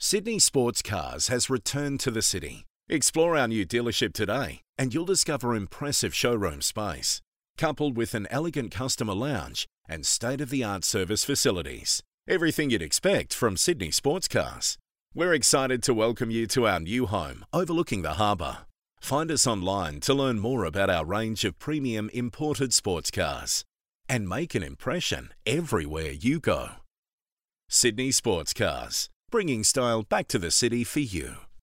Sydney Sports Cars has returned to the city. Explore our new dealership today and you'll discover impressive showroom space, coupled with an elegant customer lounge and state-of-the-art service facilities. Everything you'd expect from Sydney Sports Cars. We're excited to welcome you to our new home overlooking the harbour. Find us online to learn more about our range of premium imported sports cars and make an impression everywhere you go. Sydney Sports Cars, bringing style back to the city for you.